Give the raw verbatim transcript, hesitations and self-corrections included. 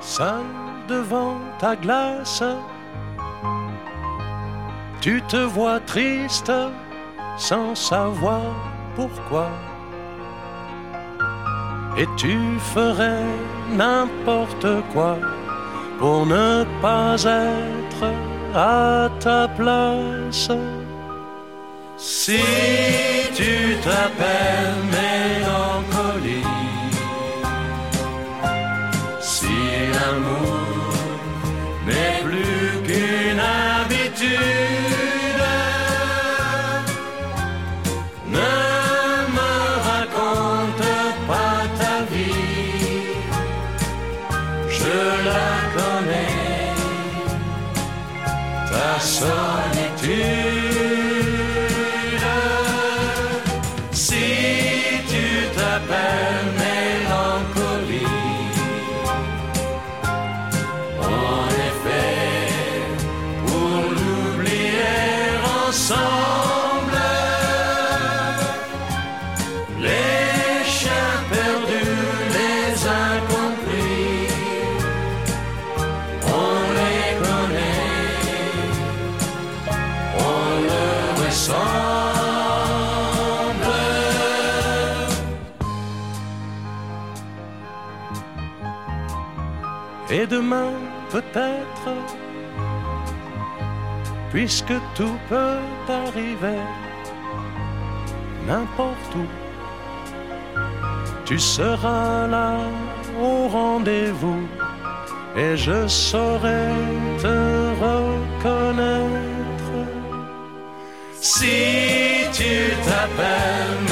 Seul devant ta glace, tu te vois triste sans savoir pourquoi. Et tu ferais n'importe quoi pour ne pas être à ta place. Si tu t'appelles mélancolie, si l'amour n'est plus qu'une habitude, ne me raconte pas ta vie, je la connais, ta solitude. Si tu t'appelles mélancolie, en effet, pour l'oublier ensemble, les chiens perdus, les incompris, on les connaît, on leur ressemble. Et demain, peut-être, puisque tout peut arriver, n'importe où, tu seras là au rendez-vous et je saurai te reconnaître. Si tu t'appelles